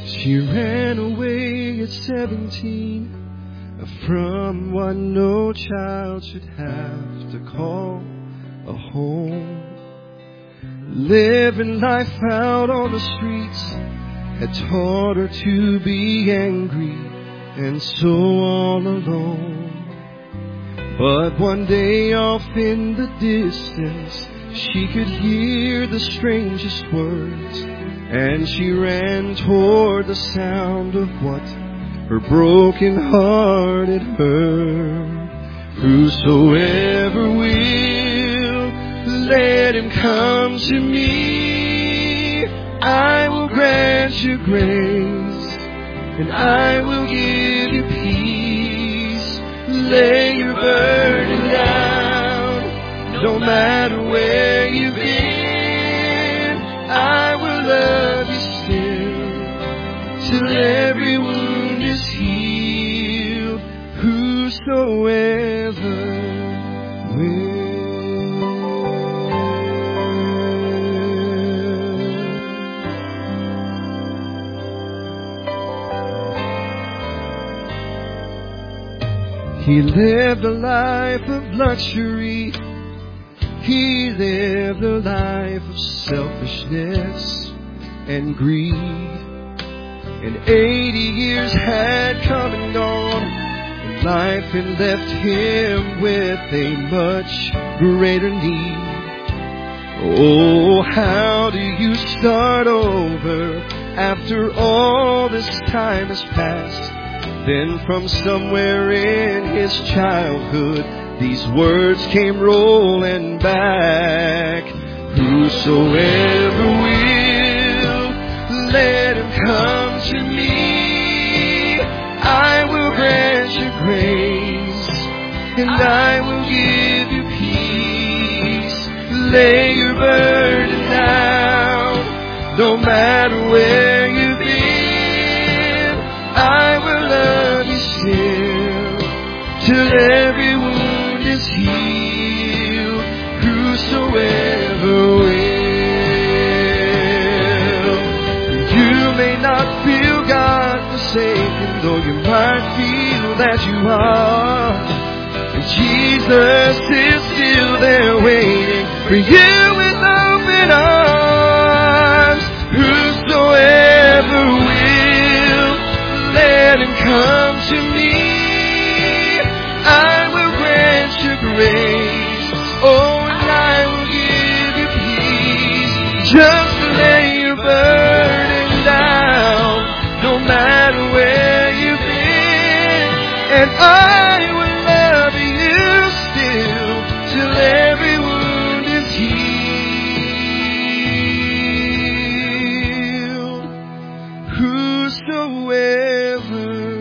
She ran away at 17 from what no child should have to call a home. Living life out on the streets had taught her to be angry and so all alone. But one day off in the distance, she could hear the strangest words, and she ran toward the sound of what her broken heart had heard. Whosoever will, let him come to me. I will grant you grace, and I will give you peace. Lay your burden down, no matter where you've been. I will love you still, till every wound is healed. Whosoever will. He lived a life of luxury. He lived a life of selfishness and greed. And 80 years had come and gone, and life had left him with a much greater need. Oh, how do you start over after all this time has passed? Then from somewhere in his childhood, these words came rolling back. Whosoever will, let him come to me. I will grant you grace, and I will give you peace. Lay your burden down, no matter where you've been. I will love you still, till every wound is healed. Whosoever will. You may not feel God forsaken, though you might feel that you are. And Jesus is still there waiting for you with open arms. Whosoever will, let him come to me. I will grant you grace, oh, and I will give you peace. Just lay your burden down, no matter where you've been, and I will love you still, till every wound is healed. Whosoever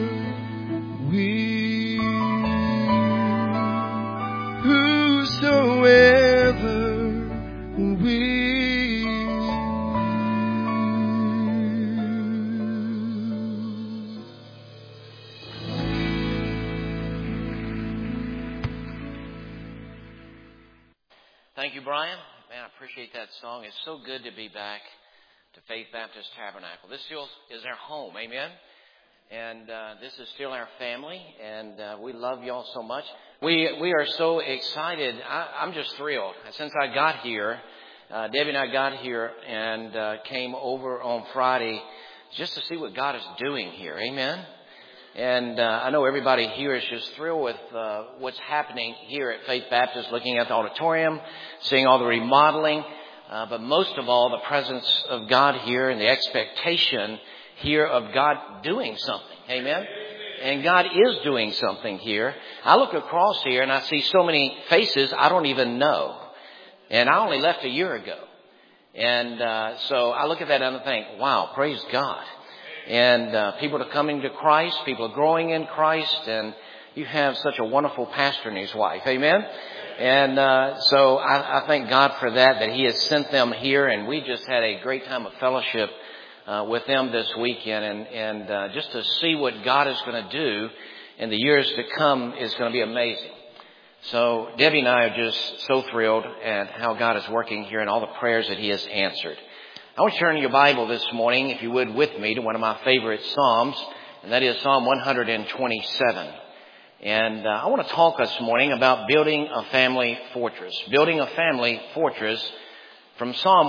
Thank you, Brian. Man, I appreciate that song. It's so good to be back to Faith Baptist Tabernacle. This still is our home, amen? And this is still our family, and we love y'all so much. We are so excited. I'm just thrilled. Since I got here, Debbie and I got here and came over on Friday just to see what God is doing here, amen? And I know everybody here is just thrilled with what's happening here at Faith Baptist, looking at the auditorium, seeing all the remodeling, but most of all, the presence of God here and the expectation here of God doing something. Amen? And God is doing something here. I look across here and I see so many faces I don't even know. And I only left a year ago. And so I look at that and I think, wow, praise God. And people are coming to Christ. People are growing in Christ. And you have such a wonderful pastor and his wife. Amen? And so I thank God for that He has sent them here. And we just had a great time of fellowship with them this weekend. And just to see what God is going to do in the years to come is going to be amazing. So Debbie and I are just so thrilled at how God is working here and all the prayers that He has answered. I want you to turn your Bible this morning, if you would, with me to one of my favorite Psalms, and that is Psalm 127. And I want to talk this morning about building a family fortress. Building a family fortress from Psalm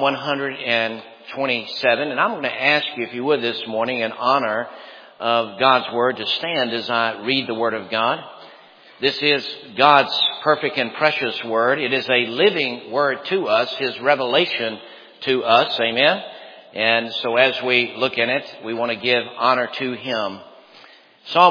127. And I'm going to ask you, if you would, this morning, in honor of God's Word, to stand as I read the Word of God. This is God's perfect and precious Word. It is a living Word to us, His revelation to us. Amen. And so as we look in it, we want to give honor to Him. Psalm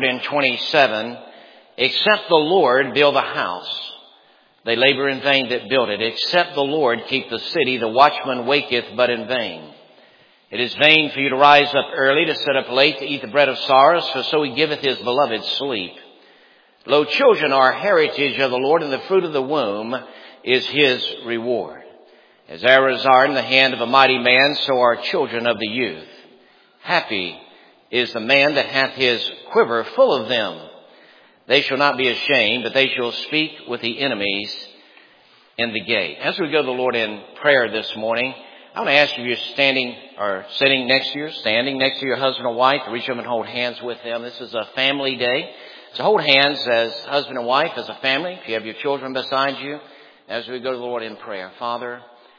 127, except the Lord build a house, they labor in vain that build it. Except the Lord keep the city, the watchman waketh but in vain. It is vain for you to rise up early, to sit up late, to eat the bread of sorrows, for so He giveth His beloved sleep. Lo, children are a heritage of the Lord, and the fruit of the womb is His reward. As arrows are in the hand of a mighty man, so are children of the youth. Happy is the man that hath his quiver full of them. They shall not be ashamed, but they shall speak with the enemies in the gate. As we go to the Lord in prayer this morning, I want to ask you if you're standing or sitting next to your husband or wife, to reach up and hold hands with them. This is a family day. So hold hands as husband and wife, as a family. If you have your children beside you, as we go to the Lord in prayer. Father,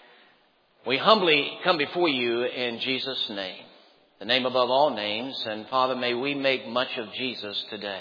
we humbly come before you in Jesus' name, the name above all names. And Father, may we make much of Jesus today.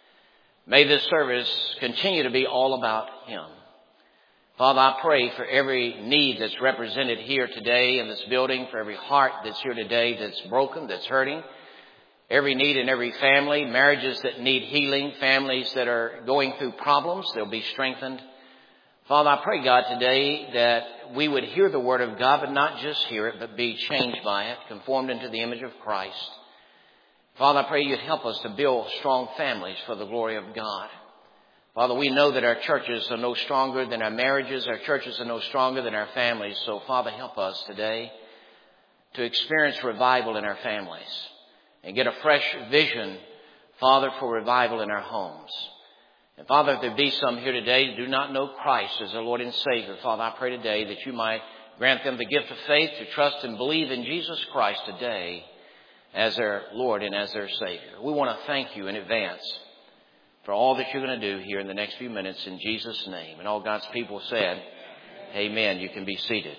May this service continue to be all about Him. Father, I pray for every need that's represented here today in this building, for every heart that's here today that's broken, that's hurting, every need in every family, marriages that need healing, families that are going through problems, they'll be strengthened. Father, I pray, God, today that we would hear the Word of God, but not just hear it, but be changed by it, conformed into the image of Christ. Father, I pray you'd help us to build strong families for the glory of God. Father, we know that our churches are no stronger than our marriages. Our churches are no stronger than our families. So, Father, help us today to experience revival in our families and get a fresh vision, Father, for revival in our homes. And Father, if there be some here today who do not know Christ as their Lord and Savior, Father, I pray today that you might grant them the gift of faith to trust and believe in Jesus Christ today as their Lord and as their Savior. We want to thank you in advance for all that you're going to do here in the next few minutes in Jesus' name. And all God's people said, amen. You can be seated.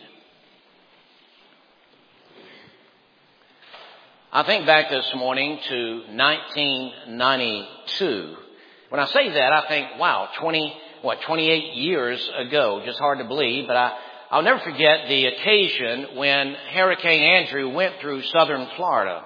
I think back this morning to 1992. When I say that, I think, wow, 28 years ago. Just hard to believe, but I'll never forget the occasion when Hurricane Andrew went through southern Florida.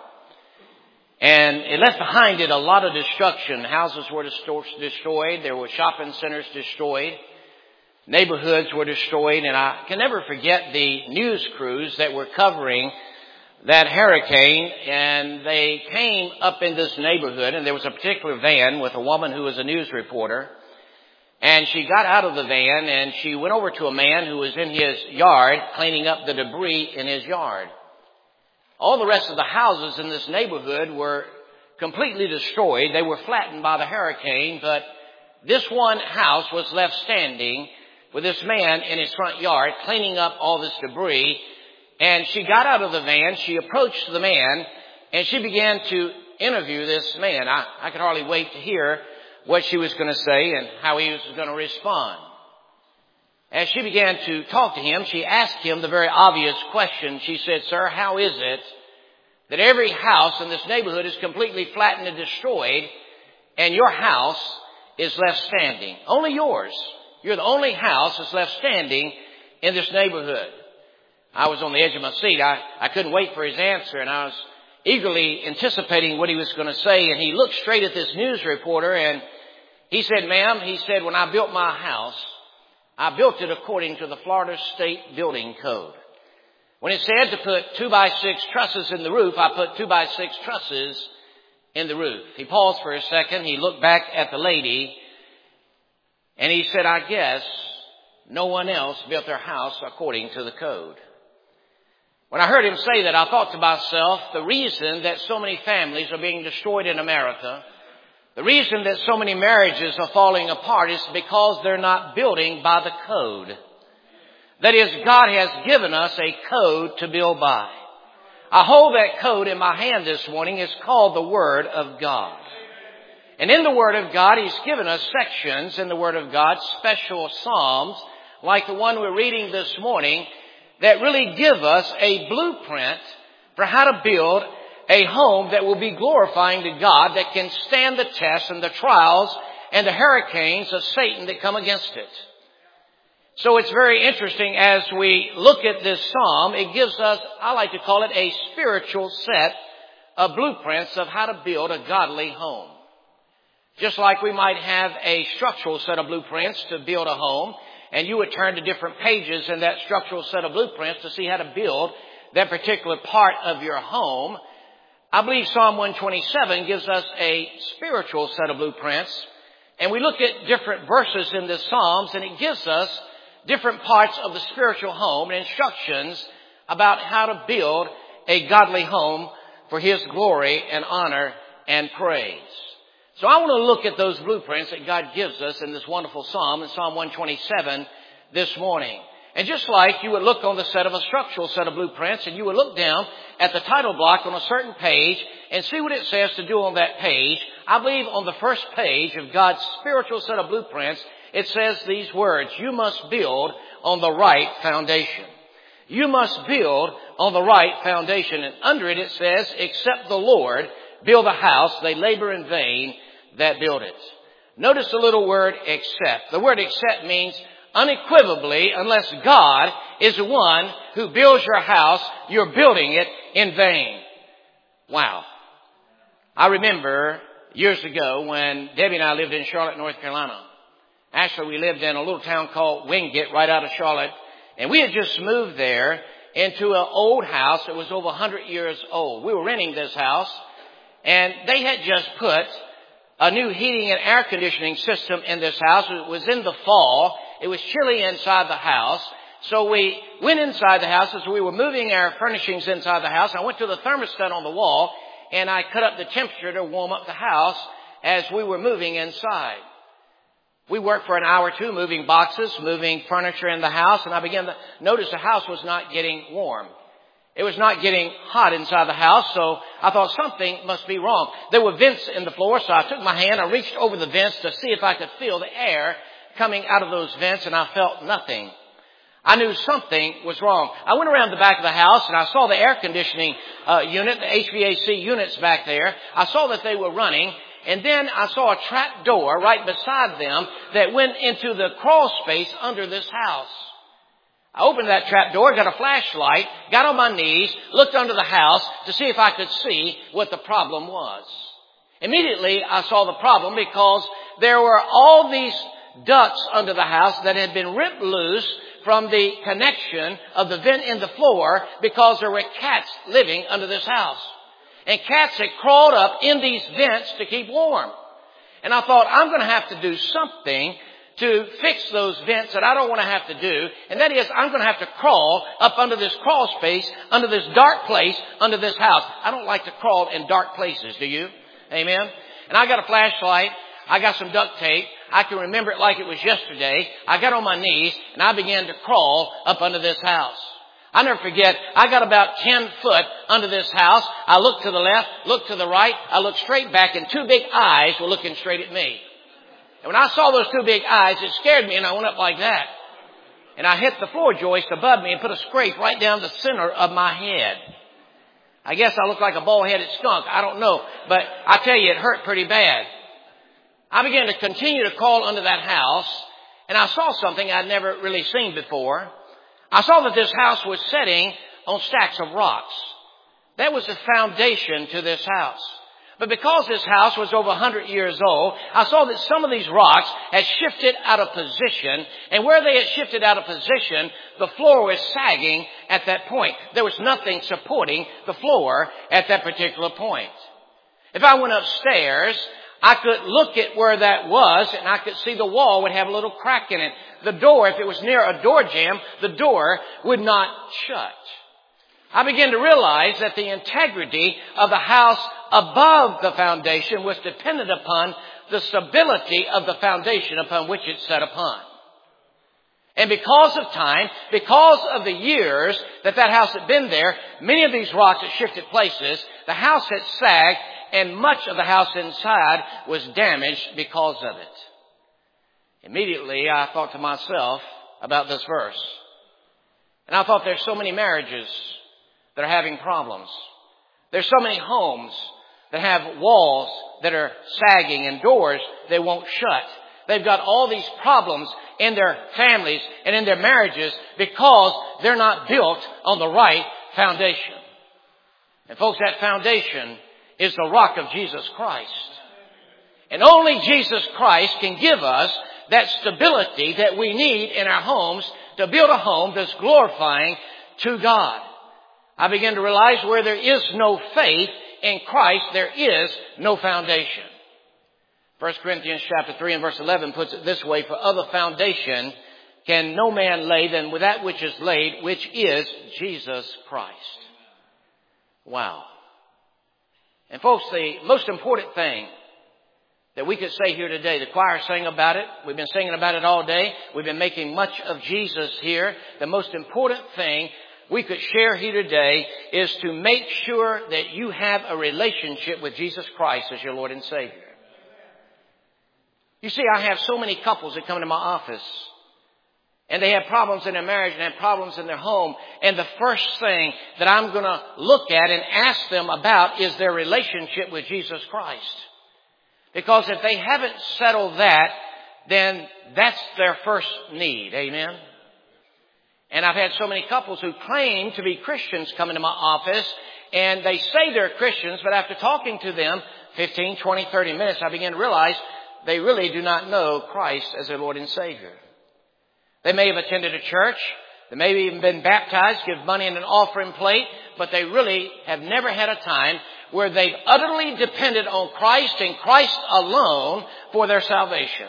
And it left behind it a lot of destruction. Houses were destroyed. There were shopping centers destroyed. Neighborhoods were destroyed. And I can never forget the news crews that were covering that hurricane, and they came up in this neighborhood, and there was a particular van with a woman who was a news reporter, and she got out of the van and she went over to a man who was in his yard cleaning up the debris in his yard. All the rest of the houses in this neighborhood were completely destroyed. They were flattened by the hurricane, but this one house was left standing with this man in his front yard cleaning up all this debris. And she got out of the van, she approached the man, and she began to interview this man. I could hardly wait to hear what she was going to say and how he was going to respond. As she began to talk to him, she asked him the very obvious question. She said, "Sir, how is it that every house in this neighborhood is completely flattened and destroyed, and your house is left standing? Only yours. You're the only house that's left standing in this neighborhood." I was on the edge of my seat. I couldn't wait for his answer, and I was eagerly anticipating what he was going to say. And he looked straight at this news reporter, and he said, "Ma'am," he said, "when I built my house, I built it according to the Florida State Building Code. When it said to put 2x6 trusses in the roof, I put 2x6 trusses in the roof." He paused for a second. He looked back at the lady, and he said, "I guess no one else built their house according to the code." When I heard him say that, I thought to myself, the reason that so many families are being destroyed in America, the reason that so many marriages are falling apart is because they're not building by the code. That is, God has given us a code to build by. I hold that code in my hand this morning. It's called the Word of God. And in the Word of God, He's given us sections in the Word of God, special Psalms, like the one we're reading this morning, that really give us a blueprint for how to build a home that will be glorifying to God, that can stand the test and the trials and the hurricanes of Satan that come against it. So it's very interesting as we look at this psalm. It gives us, I like to call it, a spiritual set of blueprints of how to build a godly home. Just like we might have a structural set of blueprints to build a home, and you would turn to different pages in that structural set of blueprints to see how to build that particular part of your home. I believe Psalm 127 gives us a spiritual set of blueprints. And we look at different verses in the Psalms, and it gives us different parts of the spiritual home and instructions about how to build a godly home for His glory and honor and praise. So I want to look at those blueprints that God gives us in this wonderful psalm, in Psalm 127 this morning. And just like you would look on the set of a structural set of blueprints, and you would look down at the title block on a certain page and see what it says to do on that page, I believe on the first page of God's spiritual set of blueprints, it says these words: you must build on the right foundation. You must build on the right foundation. And under it, it says, except the Lord build a house, they labor in vain that build it. Notice the little word except. The word except means unequivocally, unless God is the one who builds your house, you're building it in vain. Wow. I remember years ago when Debbie and I lived in Charlotte, North Carolina. Actually, we lived in a little town called Wingate right out of Charlotte. And we had just moved there into an old house that was over 100 years old. We were renting this house, and they had just put a new heating and air conditioning system in this house. It was in the fall. It was chilly inside the house. So we went inside the house as we were moving our furnishings inside the house. I went to the thermostat on the wall, and I cut up the temperature to warm up the house as we were moving inside. We worked for an hour or two moving boxes, moving furniture in the house, and I began to notice the house was not getting warm. It was not getting hot inside the house, so I thought something must be wrong. There were vents in the floor, so I took my hand, I reached over the vents to see if I could feel the air coming out of those vents, and I felt nothing. I knew something was wrong. I went around the back of the house, and I saw the air conditioning unit, the HVAC units back there. I saw that they were running. And then I saw a trap door right beside them that went into the crawl space under this house. I opened that trap door, got a flashlight, got on my knees, looked under the house to see if I could see what the problem was. Immediately I saw the problem because there were all these ducts under the house that had been ripped loose from the connection of the vent in the floor because there were cats living under this house. And cats had crawled up in these vents to keep warm. And I thought, I'm going to have to do something to fix those vents that I don't want to have to do. And that is, I'm going to have to crawl up under this crawl space, under this dark place, under this house. I don't like to crawl in dark places, do you? Amen? And I got a flashlight. I got some duct tape. I can remember it like it was yesterday. I got on my knees and I began to crawl up under this house. I never forget, I got about 10 foot under this house. I looked to the left, looked to the right. I looked straight back, and two big eyes were looking straight at me. And when I saw those two big eyes, it scared me, and I went up like that. And I hit the floor joist above me and put a scrape right down the center of my head. I guess I looked like a bald-headed skunk. I don't know. But I tell you, it hurt pretty bad. I began to continue to crawl under that house, and I saw something I'd never really seen before. I saw that this house was sitting on stacks of rocks. That was the foundation to this house. But because this house was over 100 years old, I saw that some of these rocks had shifted out of position. And where they had shifted out of position, the floor was sagging at that point. There was nothing supporting the floor at that particular point. If I went upstairs, I could look at where that was, and I could see the wall would have a little crack in it. The door, if it was near a door jamb, the door would not shut. I began to realize that the integrity of the house above the foundation was dependent upon the stability of the foundation upon which it's set upon. And because of time, because of the years that house had been there, many of these rocks had shifted places. The house had sagged, and much of the house inside was damaged because of it. Immediately, I thought to myself about this verse. And I thought, there's so many marriages that are having problems. There's so many homes that have walls that are sagging and doors they won't shut. They've got all these problems in their families and in their marriages because they're not built on the right foundation. And folks, that foundation is the rock of Jesus Christ. And only Jesus Christ can give us that stability that we need in our homes to build a home that's glorifying to God. I began to realize where there is no faith in Christ, there is no foundation. 1 Corinthians chapter 3 and verse 11 puts it this way, for other foundation can no man lay than with that which is laid, which is Jesus Christ. Wow. And folks, the most important thing that we could say here today, the choir sang about it. We've been singing about it all day. We've been making much of Jesus here. The most important thing we could share here today is to make sure that you have a relationship with Jesus Christ as your Lord and Savior. You see, I have so many couples that come into my office, and they have problems in their marriage and have problems in their home. And the first thing that I'm going to look at and ask them about is their relationship with Jesus Christ. Because if they haven't settled that, then that's their first need. Amen? And I've had so many couples who claim to be Christians come into my office, and they say they're Christians, but after talking to them 15, 20, 30 minutes, I begin to realize they really do not know Christ as their Lord and Savior. They may have attended a church. They may have even been baptized, give money in an offering plate, but they really have never had a time where they've utterly depended on Christ and Christ alone for their salvation.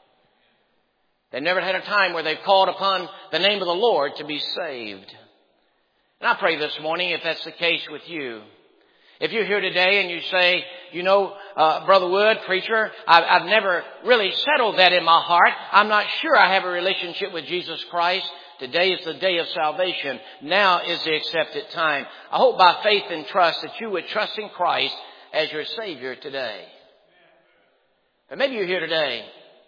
They've never had a time where they've called upon the name of the Lord to be saved. And I pray this morning, if that's the case with you, if you're here today and you say, Brother Wood, preacher, I've never really settled that in my heart. I'm not sure I have a relationship with Jesus Christ. Today is the day of salvation. Now is the accepted time. I hope by faith and trust that you would trust in Christ as your Savior today. But maybe you're here today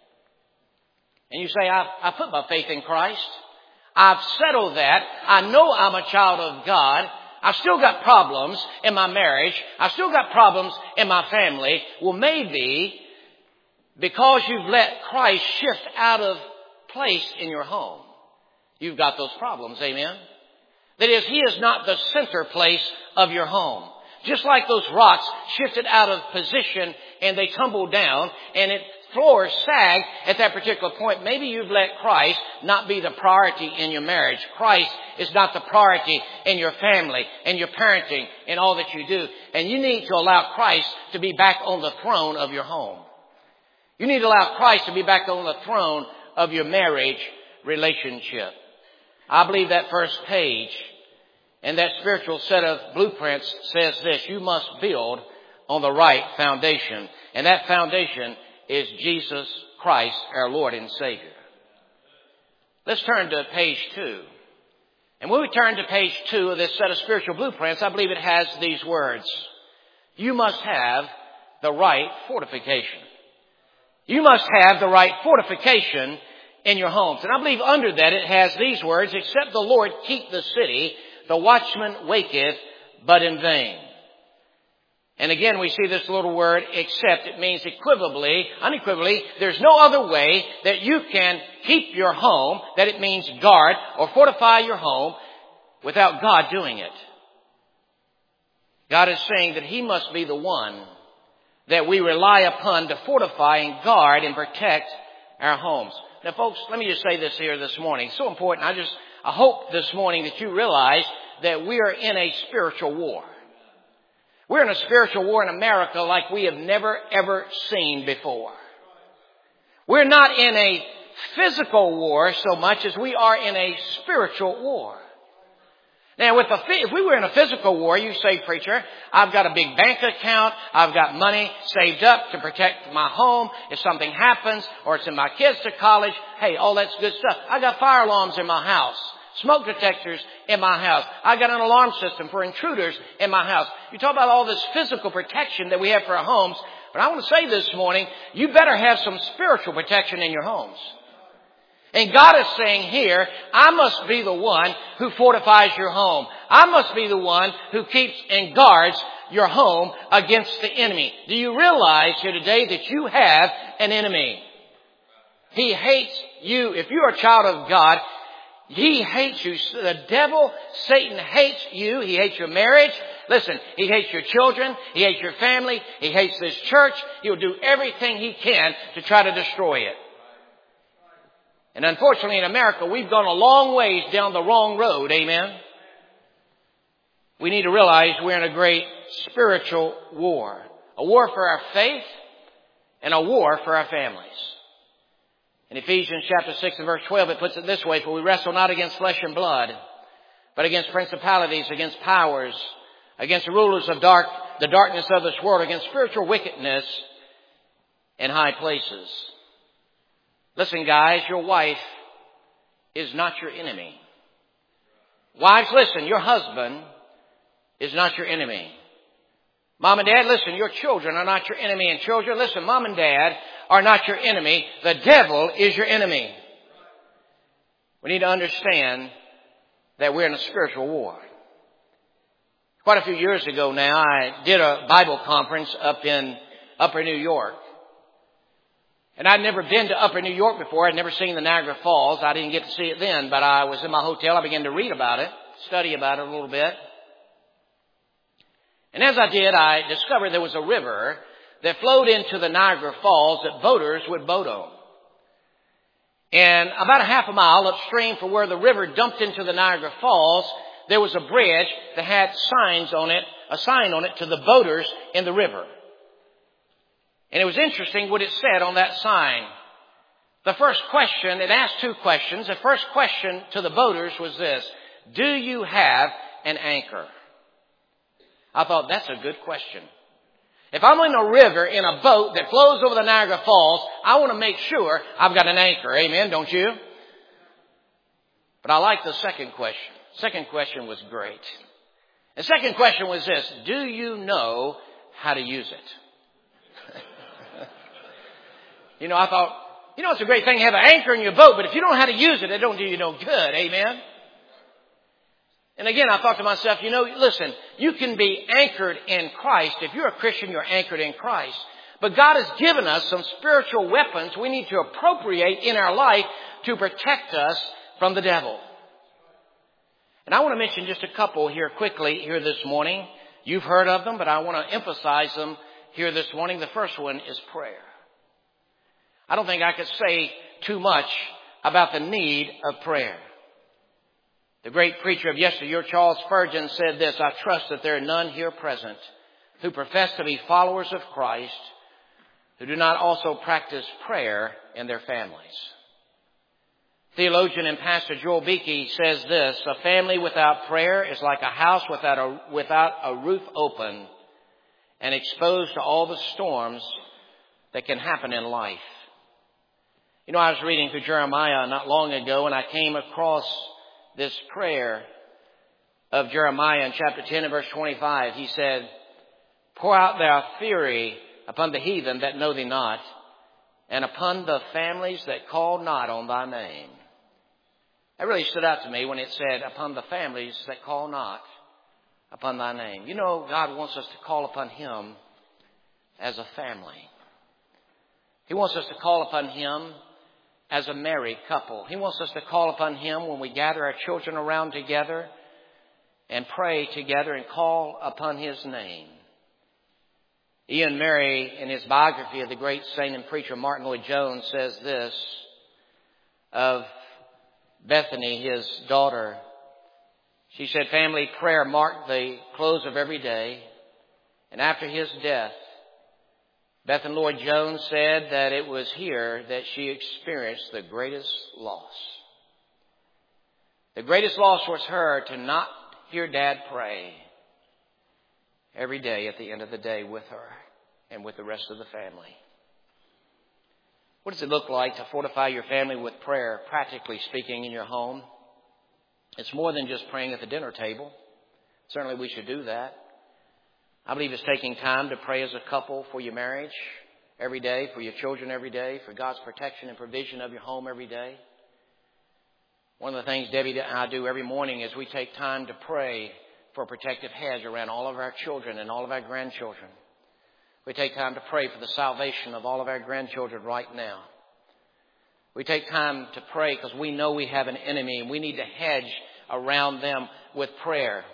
and you say, I put my faith in Christ. I've settled that. I know I'm a child of God. I've still got problems in my marriage. I've still got problems in my family. Well, maybe because you've let Christ shift out of place in your home, you've got those problems. Amen? That is, He is not the center place of your home. Just like those rocks shifted out of position and they tumbled down and floor sagged at that particular point. Maybe you've let Christ not be the priority in your marriage. Christ is not the priority in your family and your parenting and all that you do. And you need to allow Christ to be back on the throne of your home. You need to allow Christ to be back on the throne of your marriage relationship. I believe that first page and that spiritual set of blueprints says this: you must build on the right foundation. And that foundation is Jesus Christ, our Lord and Savior. Let's turn to page 2. And when we turn to page 2 of this set of spiritual blueprints, I believe it has these words: you must have the right fortification. You must have the right fortification in your homes. And I believe under that it has these words: except the Lord keep the city, the watchman waketh but in vain. And again, we see this little word, except. It means unequivocally, there's no other way that you can keep your home, that it means guard or fortify your home, without God doing it. God is saying that He must be the one that we rely upon to fortify and guard and protect our homes. Now, folks, let me just say this here this morning. It's so important. I hope this morning that you realize that we are in a spiritual war. We're in a spiritual war in America like we have never, ever seen before. We're not in a physical war so much as we are in a spiritual war. Now, if we were in a physical war, you say, preacher, I've got a big bank account, I've got money saved up to protect my home if something happens, or it's in my kids to college. Hey, all that's good stuff. I got fire alarms in my house, smoke detectors in my house. I got an alarm system for intruders in my house. You talk about all this physical protection that we have for our homes, but I want to say this morning, you better have some spiritual protection in your homes. And God is saying here, I must be the one who fortifies your home. I must be the one who keeps and guards your home against the enemy. Do you realize here today that you have an enemy? He hates you. If you're a child of God, he hates you. The devil, Satan, hates you. He hates your marriage. Listen, he hates your children. He hates your family. He hates this church. He'll do everything he can to try to destroy it. And unfortunately in America, we've gone a long ways down the wrong road. Amen. We need to realize we're in a great spiritual war. A war for our faith and a war for our families. In Ephesians chapter 6 and verse 12, it puts it this way, for we wrestle not against flesh and blood, but against principalities, against powers, against the rulers of the darkness of this world, against spiritual wickedness in high places. Listen, guys, your wife is not your enemy. Wives, listen, your husband is not your enemy. Mom and Dad, listen, your children are not your enemy. And children, listen, Mom and Dad are not your enemy. The devil is your enemy. We need to understand that we're in a spiritual war. Quite a few years ago now, I did a Bible conference up in Upper New York. And I'd never been to Upper New York before. I'd never seen the Niagara Falls. I didn't get to see it then, but I was in my hotel. I began to read about it, study about it a little bit. And as I did, I discovered there was a river that flowed into the Niagara Falls that boaters would boat on. And about a half a mile upstream from where the river dumped into the Niagara Falls, there was a bridge that had a sign on it to the boaters in the river. And it was interesting what it said on that sign. The first question, it asked two questions. The first question to the boaters was this: do you have an anchor? I thought, that's a good question. If I'm in a river in a boat that flows over the Niagara Falls, I want to make sure I've got an anchor. Amen, don't you? But I like the second question. Second question was great. The second question was this: do you know how to use it? I thought, it's a great thing to have an anchor in your boat, but if you don't know how to use it, it don't do you no good. Amen? And again, I thought to myself, listen, you can be anchored in Christ. If you're a Christian, you're anchored in Christ. But God has given us some spiritual weapons we need to appropriate in our life to protect us from the devil. And I want to mention just a couple here quickly here this morning. You've heard of them, but I want to emphasize them here this morning. The first one is prayer. I don't think I could say too much about the need of prayer. The great preacher of yesteryear, Charles Spurgeon, said this: I trust that there are none here present who profess to be followers of Christ who do not also practice prayer in their families. Theologian and pastor Joel Beakey says this: a family without prayer is like a house without a roof open and exposed to all the storms that can happen in life. I was reading through Jeremiah not long ago, and I came across this prayer of Jeremiah in chapter 10 and verse 25. He said, pour out thy fury upon the heathen that know thee not, and upon the families that call not on thy name. That really stood out to me when it said, upon the families that call not upon thy name. God wants us to call upon Him as a family. He wants us to call upon Him as a married couple. He wants us to call upon Him when we gather our children around together and pray together and call upon His name. Ian Murray, in his biography of the great saint and preacher Martin Lloyd-Jones, says this of Bethany, his daughter. She said, family prayer marked the close of every day. And after his death, Bethany Lloyd-Jones said that it was here that she experienced the greatest loss. The greatest loss was her to not hear Dad pray every day at the end of the day with her and with the rest of the family. What does it look like to fortify your family with prayer, practically speaking, in your home? It's more than just praying at the dinner table. Certainly we should do that. I believe it's taking time to pray as a couple for your marriage every day, for your children every day, for God's protection and provision of your home every day. One of the things Debbie and I do every morning is we take time to pray for a protective hedge around all of our children and all of our grandchildren. We take time to pray for the salvation of all of our grandchildren right now. We take time to pray because we know we have an enemy and we need to hedge around them with prayer.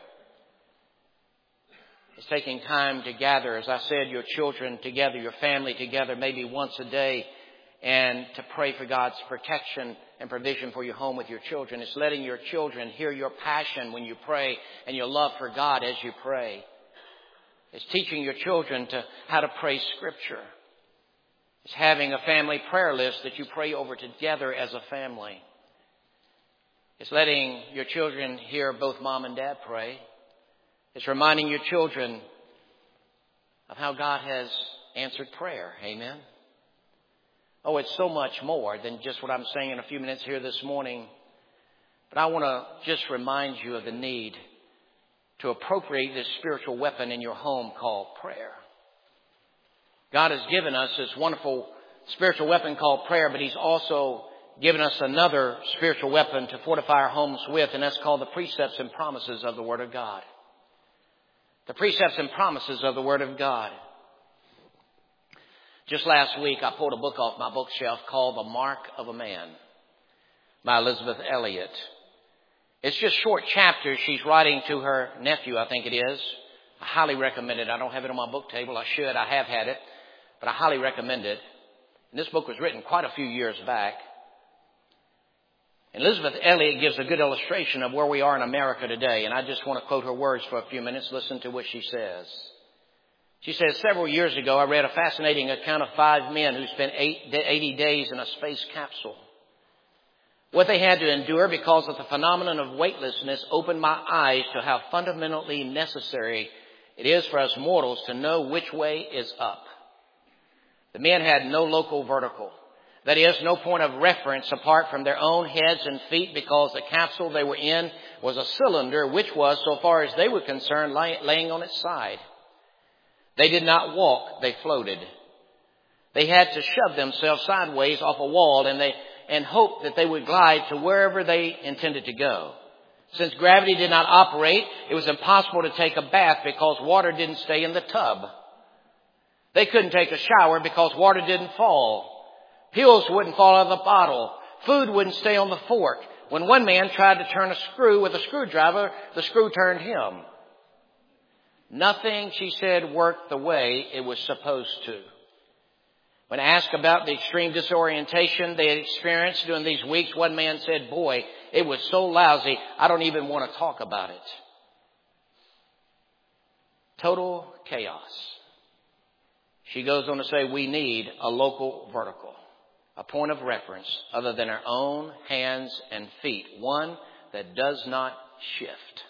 It's taking time to gather, as I said, your children together, your family together, maybe once a day, and to pray for God's protection and provision for your home with your children. It's letting your children hear your passion when you pray and your love for God as you pray. It's teaching your children how to pray Scripture. It's having a family prayer list that you pray over together as a family. It's letting your children hear both Mom and Dad pray. It's reminding your children of how God has answered prayer. Amen. Oh, it's so much more than just what I'm saying in a few minutes here this morning. But I want to just remind you of the need to appropriate this spiritual weapon in your home called prayer. God has given us this wonderful spiritual weapon called prayer, but He's also given us another spiritual weapon to fortify our homes with, and that's called the precepts and promises of the Word of God. The precepts and promises of the Word of God. Just last week, I pulled a book off my bookshelf called The Mark of a Man by Elisabeth Elliot. It's just short chapters she's writing to her nephew, I think it is. I highly recommend it. I don't have it on my book table. I should. I have had it. But I highly recommend it. And this book was written quite a few years back. Elizabeth Elliot gives a good illustration of where we are in America today. And I just want to quote her words for a few minutes. Listen to what she says. She says, several years ago, I read a fascinating account of 5 men who spent 80 days in a space capsule. What they had to endure because of the phenomenon of weightlessness opened my eyes to how fundamentally necessary it is for us mortals to know which way is up. The men had no local vertical. That is, no point of reference apart from their own heads and feet, because the capsule they were in was a cylinder which was, so far as they were concerned, laying on its side. They did not walk, they floated. They had to shove themselves sideways off a wall and hope that they would glide to wherever they intended to go. Since gravity did not operate, it was impossible to take a bath because water didn't stay in the tub. They couldn't take a shower because water didn't fall. Pills wouldn't fall out of the bottle. Food wouldn't stay on the fork. When one man tried to turn a screw with a screwdriver, the screw turned him. Nothing, she said, worked the way it was supposed to. When asked about the extreme disorientation they had experienced during these weeks, one man said, "Boy, it was so lousy, I don't even want to talk about it." Total chaos. She goes on to say, we need a local vertical, a point of reference other than our own hands and feet, one that does not shift.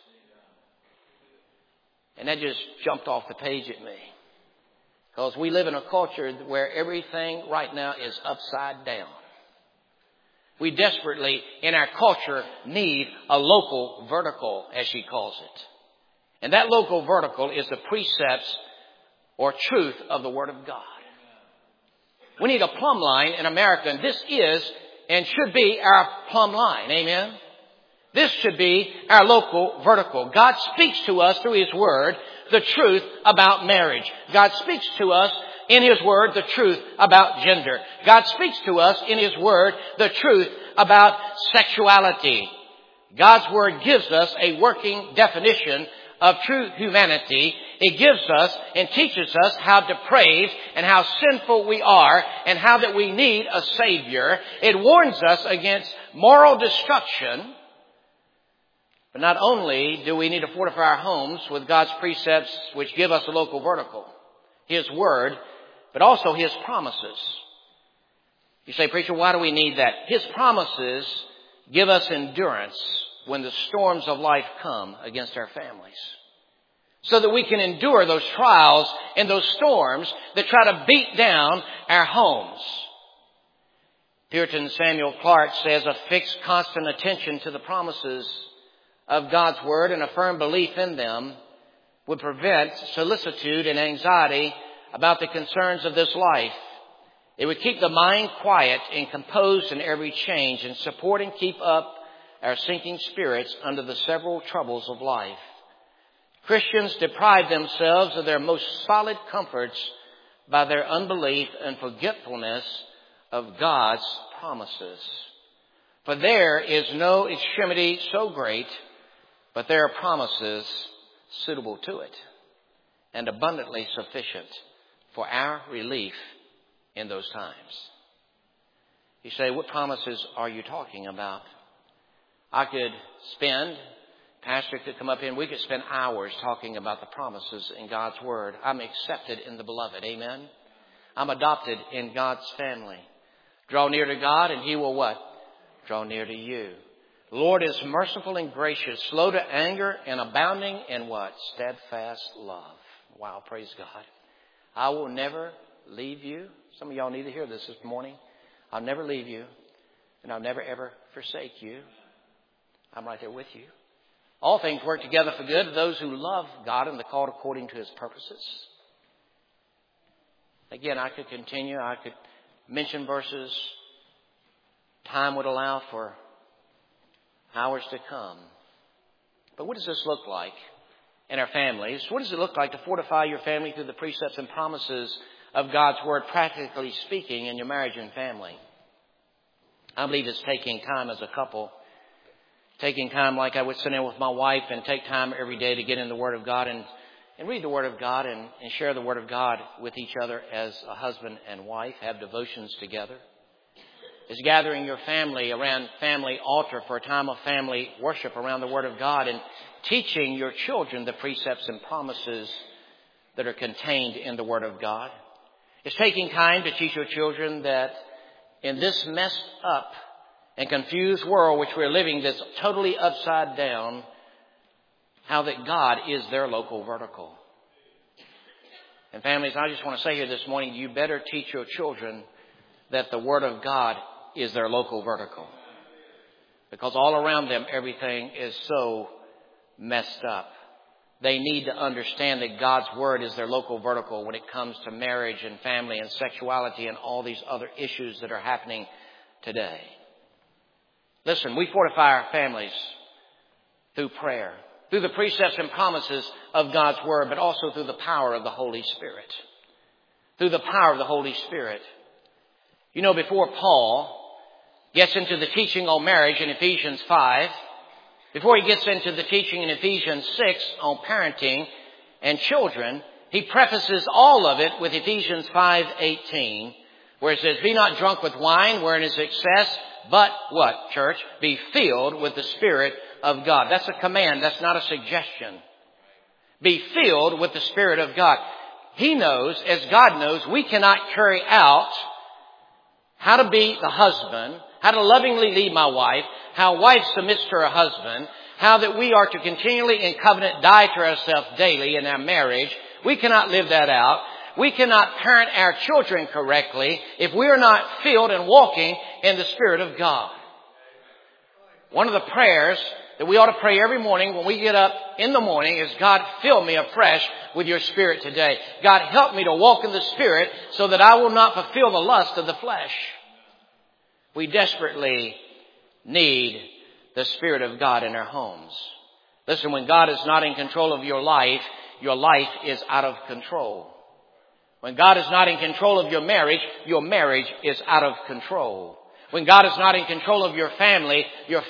And that just jumped off the page at me. Because we live in a culture where everything right now is upside down. We desperately, in our culture, need a local vertical, as she calls it. And that local vertical is the precepts or truth of the Word of God. We need a plumb line in America, and this is and should be our plumb line. Amen? This should be our local vertical. God speaks to us through His Word the truth about marriage. God speaks to us in His Word the truth about gender. God speaks to us in His Word the truth about sexuality. God's Word gives us a working definition of true humanity. It gives us and teaches us how depraved and how sinful we are and how that we need a Savior. It warns us against moral destruction. But not only do we need to fortify our homes with God's precepts which give us a local vertical, His Word, but also His promises. You say, preacher, why do we need that? His promises give us endurance when the storms of life come against our families, so that we can endure those trials and those storms that try to beat down our homes. Puritan Samuel Clarke says a fixed, constant attention to the promises of God's Word and a firm belief in them would prevent solicitude and anxiety about the concerns of this life. It would keep the mind quiet and composed in every change and support and keep up our sinking spirits under the several troubles of life. Christians deprive themselves of their most solid comforts by their unbelief and forgetfulness of God's promises. For there is no extremity so great, but there are promises suitable to it and abundantly sufficient for our relief in those times. You say, what promises are you talking about? I could spend, Pastor could come up here and we could spend hours talking about the promises in God's Word. I'm accepted in the Beloved. Amen. I'm adopted in God's family. Draw near to God and He will what? Draw near to you. The Lord is merciful and gracious, slow to anger and abounding in what? Steadfast love. Wow, praise God. I will never leave you. Some of y'all need to hear this morning. I'll never leave you and I'll never ever forsake you. I'm right there with you. All things work together for good to those who love God and the called according to His purposes. Again, I could continue. I could mention verses. Time would allow for hours to come. But what does this look like in our families? What does it look like to fortify your family through the precepts and promises of God's Word, practically speaking, in your marriage and family? I believe it's taking time as a couple. Taking time like I would sit in with my wife and take time every day to get in the Word of God and read the Word of God and share the Word of God with each other as a husband and wife. Have devotions together. It's gathering your family around family altar for a time of family worship around the Word of God and teaching your children the precepts and promises that are contained in the Word of God. It's taking time to teach your children that in this messed up and confused world which we're living that's totally upside down, how that God is their local vertical. And families, I just want to say here this morning, you better teach your children that the Word of God is their local vertical. Because all around them, everything is so messed up. They need to understand that God's Word is their local vertical when it comes to marriage and family and sexuality and all these other issues that are happening today. Listen, we fortify our families through prayer, through the precepts and promises of God's Word, but also through the power of the Holy Spirit. Through the power of the Holy Spirit. You know, before Paul gets into the teaching on marriage in Ephesians 5, before he gets into the teaching in Ephesians 6 on parenting and children, he prefaces all of it with Ephesians 5:18, where it says, be not drunk with wine, wherein is excess, but what, church? Be filled with the Spirit of God. That's a command. That's not a suggestion. Be filled with the Spirit of God. He knows, as God knows, we cannot carry out how to be the husband, how to lovingly lead my wife, how a wife submits to her husband, how that we are to continually in covenant die to ourselves daily in our marriage. We cannot live that out. We cannot parent our children correctly if we are not filled and walking in the Spirit of God. One of the prayers that we ought to pray every morning when we get up in the morning is, God, fill me afresh with your Spirit today. God, help me to walk in the Spirit so that I will not fulfill the lust of the flesh. We desperately need the Spirit of God in our homes. Listen, when God is not in control of your life is out of control. When God is not in control of your marriage is out of control. When God is not in control of your family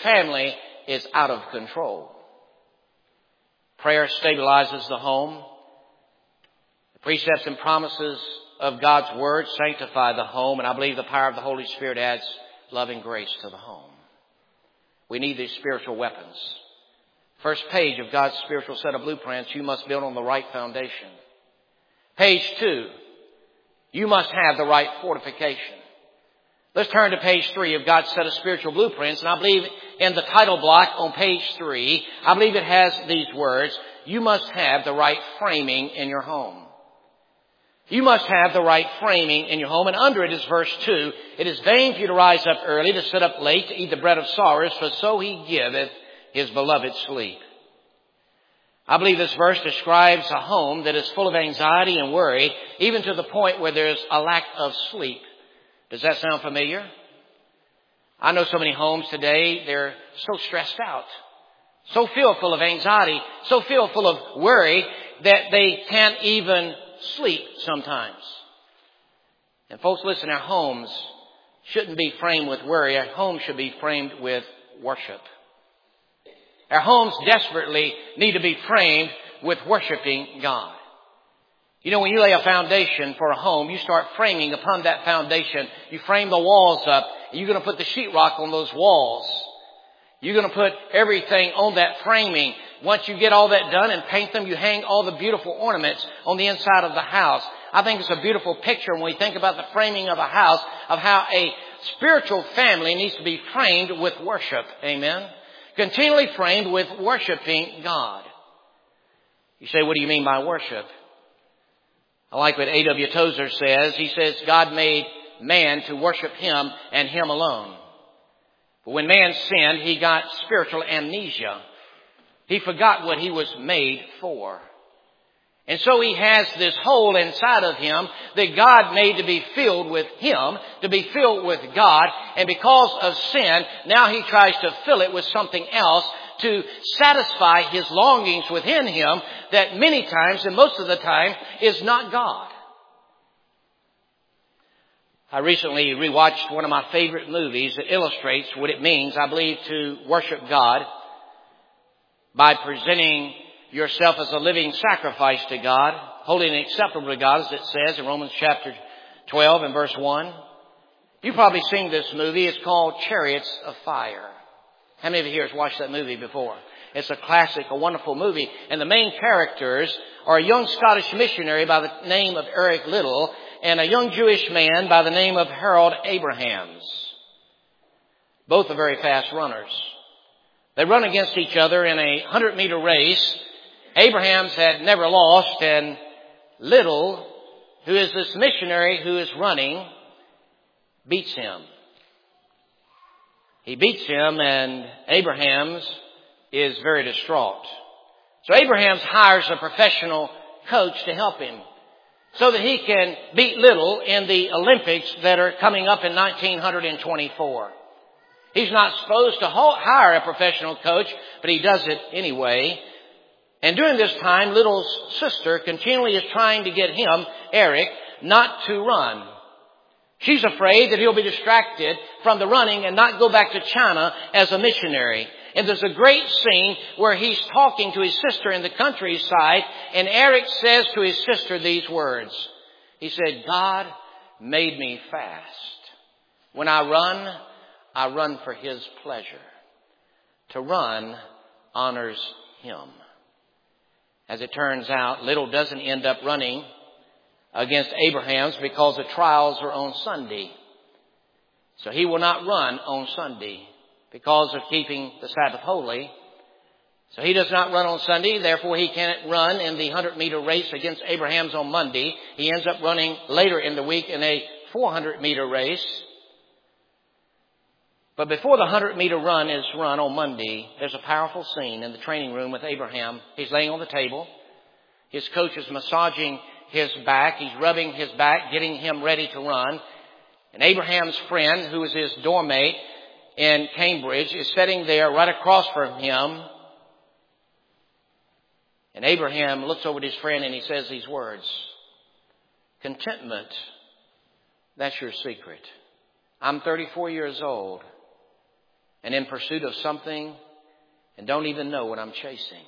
is out of control. Prayer stabilizes the home. The precepts and promises of God's Word sanctify the home, and I believe the power of the Holy Spirit adds love and grace to the home. We need these spiritual weapons. First page of God's spiritual set of blueprints, you must build on the right foundation. Page 2, you must have the right fortification. Let's turn to page 3 of God's set of spiritual blueprints. And I believe in the title block on page 3, I believe it has these words: you must have the right framing in your home. You must have the right framing in your home. And under it is verse 2. It is vain for you to rise up early, to sit up late, to eat the bread of sorrows, for so he giveth his beloved sleep. I believe this verse describes a home that is full of anxiety and worry, even to the point where there's a lack of sleep. Does that sound familiar? I know so many homes today, they're so stressed out, so filled full of anxiety, so filled full of worry that they can't even sleep sometimes. And folks, listen, our homes shouldn't be framed with worry. Our homes should be framed with worship. Our homes desperately need to be framed with worshiping God. You know, when you lay a foundation for a home, you start framing upon that foundation. You frame the walls up. You're going to put the sheetrock on those walls. You're going to put everything on that framing. Once you get all that done and paint them, you hang all the beautiful ornaments on the inside of the house. I think it's a beautiful picture when we think about the framing of a house, of how a spiritual family needs to be framed with worship. Amen? Continually framed with worshiping God. You say, what do you mean by worship? I like what A.W. Tozer says. He says, God made man to worship him and him alone. But when man sinned, he got spiritual amnesia. He forgot what he was made for. And so he has this hole inside of him that God made to be filled with him, to be filled with God. And because of sin, now he tries to fill it with something else to satisfy his longings within him that many times, and most of the time, is not God. I recently rewatched one of my favorite movies that illustrates what it means, I believe, to worship God by presenting yourself as a living sacrifice to God, holy and acceptable to God, as it says in Romans chapter 12 and verse 1. You've probably seen this movie. It's called Chariots of Fire. How many of you here has watched that movie before? It's a classic, a wonderful movie. And the main characters are a young Scottish missionary by the name of Eric Liddell and a young Jewish man by the name of Harold Abrahams. Both are very fast runners. They run against each other in a 100-meter race. Abrahams had never lost, and Liddell, who is this missionary who is running, beats him. He beats him, and Abrahams is very distraught. So Abrahams hires a professional coach to help him so that he can beat Liddell in the Olympics that are coming up in 1924. He's not supposed to hire a professional coach, but he does it anyway. And during this time, Liddell's sister continually is trying to get him, Eric, not to run. She's afraid that he'll be distracted from the running and not go back to China as a missionary. And there's a great scene where he's talking to his sister in the countryside, and Eric says to his sister these words. He said, God made me fast. When I run for his pleasure. To run honors him. As it turns out, Liddell doesn't end up running against Abrahams because the trials are on Sunday. So he will not run on Sunday because of keeping the Sabbath holy. So he does not run on Sunday. Therefore, he can't run in the 100-meter race against Abrahams on Monday. He ends up running later in the week in a 400-meter race. But before the 100-meter run is run on Monday, there's a powerful scene in the training room with Abraham. He's laying on the table. His coach is massaging his back. He's rubbing his back, getting him ready to run. And Abraham's friend, who is his dorm mate in Cambridge, is sitting there right across from him. And Abraham looks over at his friend and he says these words. Contentment, that's your secret. I'm 34 years old and in pursuit of something and don't even know what I'm chasing.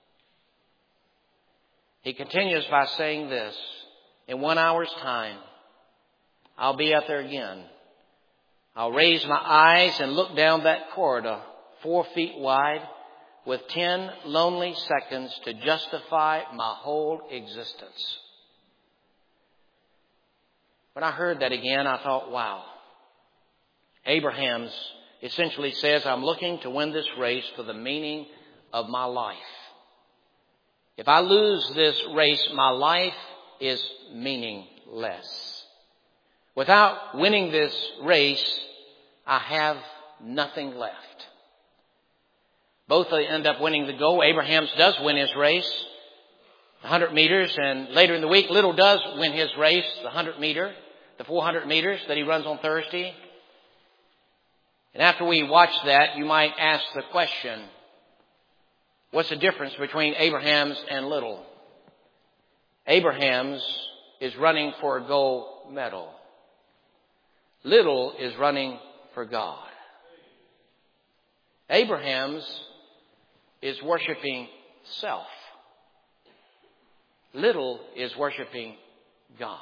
He continues by saying this. In 1 hour's time, I'll be out there again. I'll raise my eyes and look down that corridor 4 feet wide with 10 lonely seconds to justify my whole existence. When I heard that again, I thought, wow. Abraham's essentially says, I'm looking to win this race for the meaning of my life. If I lose this race, my life is meaningless. Without winning this race, I have nothing left. Both end up winning the goal. Abraham's does win his race, 100 meters, and later in the week, Little does win his race, the 100 meter, the 400 meters that he runs on Thursday. And after we watch that, you might ask the question, what's the difference between Abraham's and Little? Abraham's is running for a gold medal. Little is running for God. Abraham's is worshiping self. Little is worshiping God.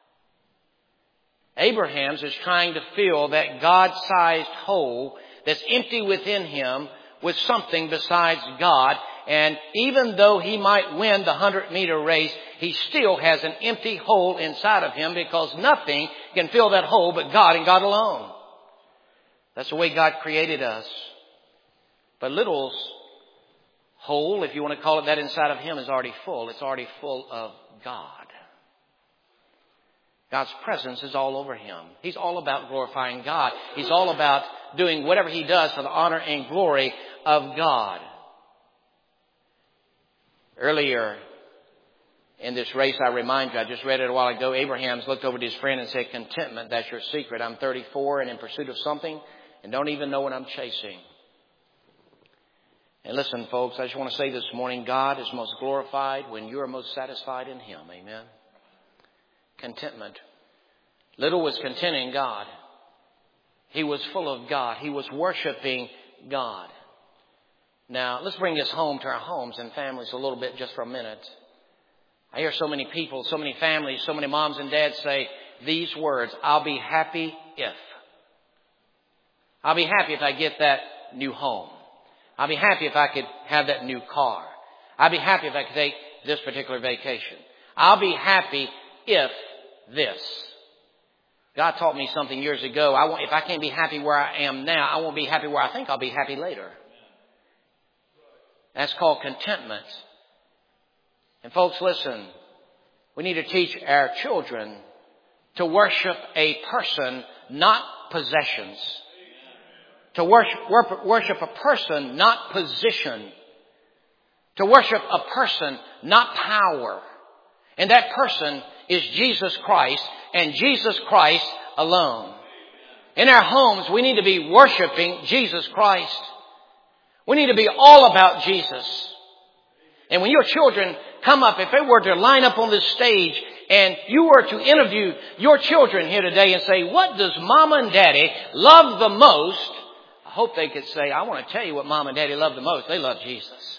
Abraham's is trying to fill that God-sized hole that's empty within him with something besides God. And even though he might win the 100-meter race, he still has an empty hole inside of him because nothing can fill that hole but God and God alone. That's the way God created us. But Little's hole, if you want to call it that, inside of him is already full. It's already full of God. God's presence is all over him. He's all about glorifying God. He's all about doing whatever he does for the honor and glory of God. Earlier in this race, I remind you, I just read it a while ago, Abraham's looked over at his friend and said, contentment, that's your secret. I'm 34 and in pursuit of something and don't even know what I'm chasing. And listen, folks, I just want to say this morning, God is most glorified when you are most satisfied in him. Amen. Contentment. Little was content in God. He was full of God. He was worshiping God. Now, let's bring this home to our homes and families a little bit just for a minute. I hear so many people, so many families, so many moms and dads say these words, I'll be happy if. I'll be happy if I get that new home. I'll be happy if I could have that new car. I'll be happy if I could take this particular vacation. I'll be happy if this. God taught me something years ago. If I can't be happy where I am now, I won't be happy where I think I'll be happy later. That's called contentment. And folks, listen. We need to teach our children to worship a person, not possessions. To worship a person, not position. To worship a person, not power. And that person is Jesus Christ and Jesus Christ alone. In our homes, we need to be worshiping Jesus Christ. We need to be all about Jesus. And when your children come up, if they were to line up on this stage and you were to interview your children here today and say, what does Mama and Daddy love the most? I hope they could say, I want to tell you what Mom and Daddy love the most. They love Jesus.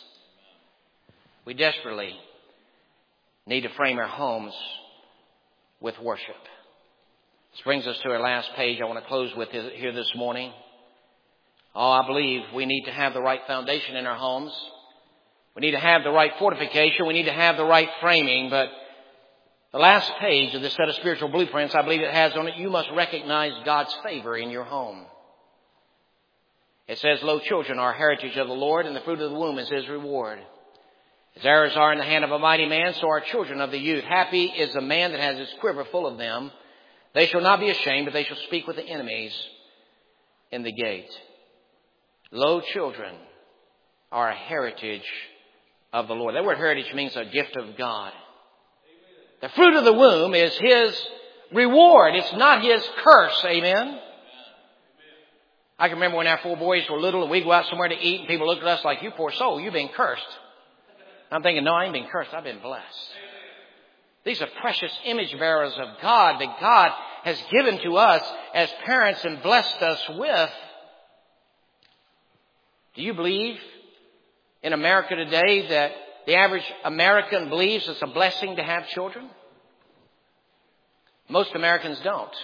We desperately need to frame our homes with worship. This brings us to our last page I want to close with here this morning. Oh, I believe we need to have the right foundation in our homes. We need to have the right fortification. We need to have the right framing. But the last page of this set of spiritual blueprints, I believe it has on it, you must recognize God's favor in your home. It says, lo, children are heritage of the Lord, and the fruit of the womb is his reward. As arrows are in the hand of a mighty man, so are children of the youth. Happy is the man that has his quiver full of them. They shall not be ashamed, but they shall speak with the enemies in the gate. Lo, children are a heritage of the Lord. That word heritage means a gift of God. The fruit of the womb is his reward. It's not his curse. Amen. I can remember when our 4 boys were little and we'd go out somewhere to eat and people looked at us like, you poor soul, you've been cursed. I'm thinking, no, I ain't been cursed. I've been blessed. These are precious image bearers of God that God has given to us as parents and blessed us with. Do you believe in America today that the average American believes it's a blessing to have children? Most Americans don't.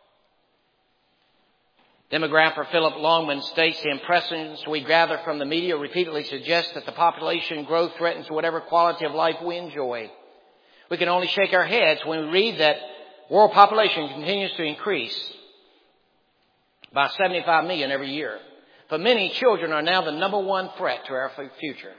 Demographer Philip Longman states the impressions we gather from the media repeatedly suggest that the population growth threatens whatever quality of life we enjoy. We can only shake our heads when we read that world population continues to increase. by 75 million every year. For many, children are now the number one threat to our future.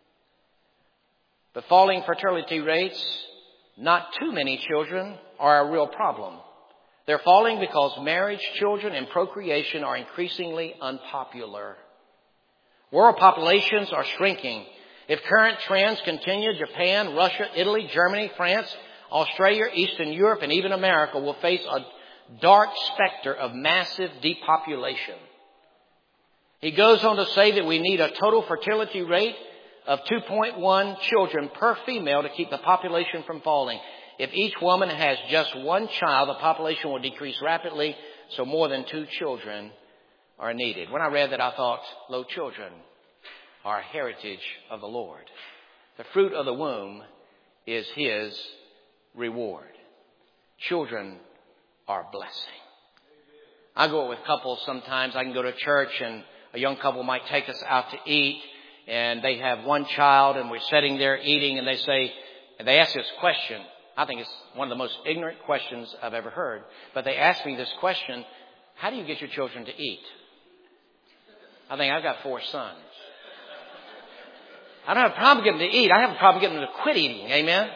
But falling fertility rates, not too many children, are a real problem. They're falling because marriage, children, and procreation are increasingly unpopular. World populations are shrinking. If current trends continue, Japan, Russia, Italy, Germany, France, Australia, Eastern Europe, and even America will face a dark specter of massive depopulation. He goes on to say that we need a total fertility rate of 2.1 children per female to keep the population from falling. If each woman has just one child, the population will decrease rapidly, so more than 2 children are needed. When I read that, I thought, lo, children are a heritage of the Lord. The fruit of the womb is His reward. Children are a blessing. I go with couples sometimes. I can go to church and a young couple might take us out to eat, and they have one child, and we're sitting there eating, and they ask this question. I think it's one of the most ignorant questions I've ever heard. But they ask me this question: how do you get your children to eat? I think I've got 4 sons. I don't have a problem getting them to eat. I have a problem getting them to quit eating. Amen?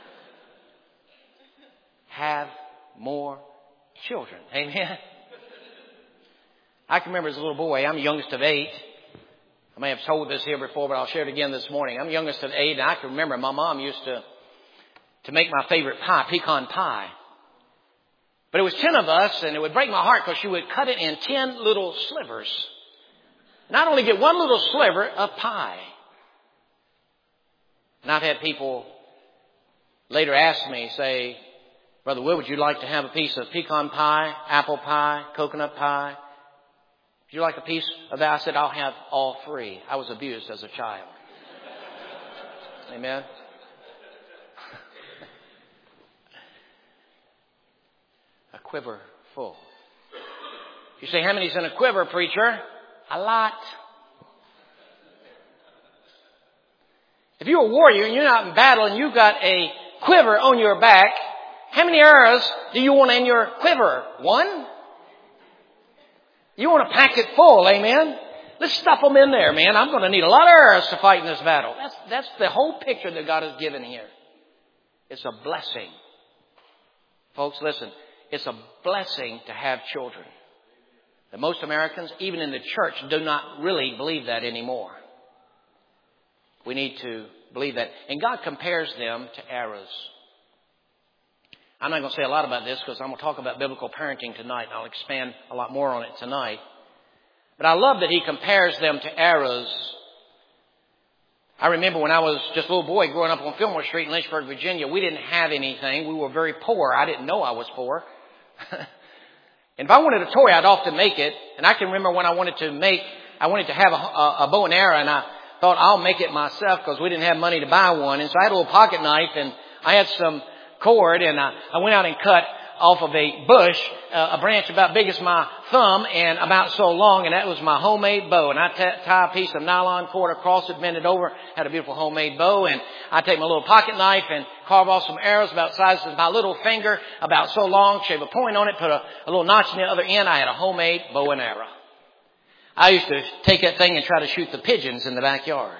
Have more children. Amen? I can remember as a little boy, I'm the youngest of 8. I may have told this here before, but I'll share it again this morning. I'm the youngest of 8, and I can remember my mom used to make my favorite pie, pecan pie. But it was 10 of us, and it would break my heart because she would cut it in 10 little slivers. And I'd only get one little sliver of pie. And I've had people later ask me, say, Brother Will, would you like to have a piece of pecan pie, apple pie, coconut pie? Would you like a piece of that? I said, I'll have all 3. I was abused as a child. Amen? A quiver full. You say, how many's in a quiver, preacher? A lot. If you're a warrior and you're out in battle and you've got a quiver on your back, how many arrows do you want in your quiver? 1? You want to pack it full, amen? Let's stuff them in there, man. I'm going to need a lot of arrows to fight in this battle. That's the whole picture that God has given here. It's a blessing. Folks, listen. It's a blessing to have children. That most Americans, even in the church, do not really believe that anymore. We need to believe that. And God compares them to arrows. I'm not going to say a lot about this because I'm going to talk about biblical parenting tonight, and I'll expand a lot more on it tonight. But I love that He compares them to arrows. I remember when I was just a little boy growing up on Fillmore Street in Lynchburg, Virginia, we didn't have anything. We were very poor. I didn't know I was poor. And if I wanted a toy, I'd often make it. And I can remember when I wanted to have a bow and arrow, and I thought I'll make it myself because we didn't have money to buy one. And so I had a little pocket knife, and I had some cord, and I went out and cut off of a bush a branch about big as my thumb and about so long, and that was my homemade bow. And I tie a piece of nylon cord across it, bend it over, had a beautiful homemade bow, and I take my little pocket knife and carve off some arrows about the size of my little finger, about so long, shave a point on it, put a little notch in the other end. I had a homemade bow and arrow. I used to take that thing and try to shoot the pigeons in the backyard.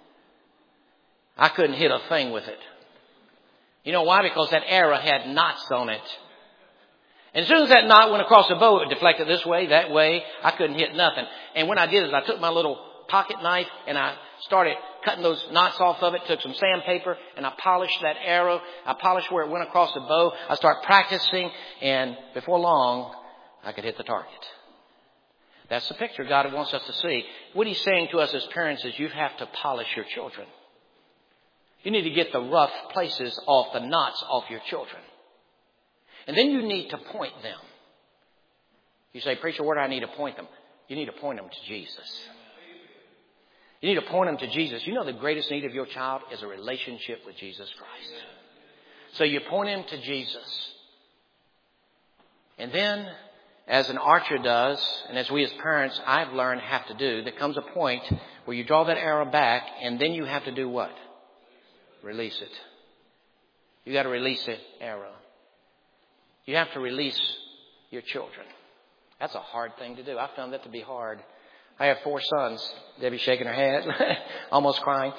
I couldn't hit a thing with it. You know why? Because that arrow had knots on it. And as soon as that knot went across the bow, it would deflect it this way, that way. I couldn't hit nothing. And what I did is I took my little pocket knife and I started cutting those knots off of it, took some sandpaper, and I polished that arrow. I polished where it went across the bow. I started practicing, and before long, I could hit the target. That's the picture God wants us to see. What He's saying to us as parents is you have to polish your children. You need to get the rough places off, the knots off your children. And then you need to point them. You say, preacher, where do I need to point them? You need to point them to Jesus. You need to point them to Jesus. You know the greatest need of your child is a relationship with Jesus Christ. So you point him to Jesus. And then, as an archer does, and as we as parents, I've learned have to do, there comes a point where you draw that arrow back, and then you have to do what? Release it. You got to release the arrow. You have to release your children. That's a hard thing to do. I found that to be hard. I have 4 sons. Debbie shaking her head, almost crying.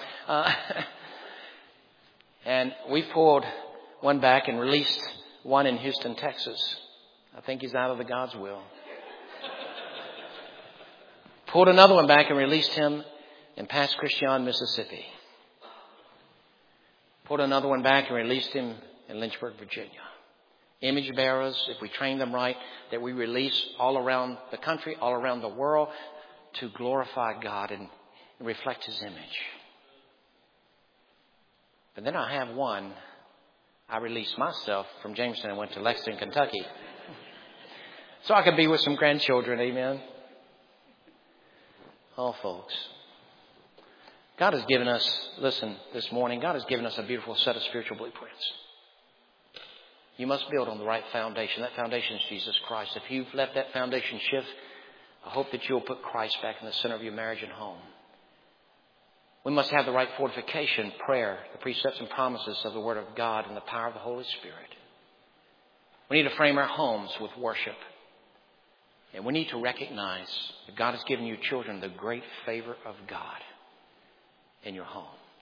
And we pulled one back and released one in Houston, Texas. I think he's out of the God's will. Pulled another one back and released him in Pass Christian, Mississippi. Pulled another one back and released him in Lynchburg, Virginia. Image bearers, if we train them right, that we release all around the country, all around the world to glorify God and reflect His image. But then I have one. I released myself from Jamestown and went to Lexington, Kentucky. So I could be with some grandchildren, amen. Oh, folks. God has given us, listen, this morning, God has given us a beautiful set of spiritual blueprints. You must build on the right foundation. That foundation is Jesus Christ. If you've let that foundation shift, I hope that you'll put Christ back in the center of your marriage and home. We must have the right fortification, prayer, the precepts and promises of the Word of God and the power of the Holy Spirit. We need to frame our homes with worship. And we need to recognize that God has given you children the great favor of God in your home.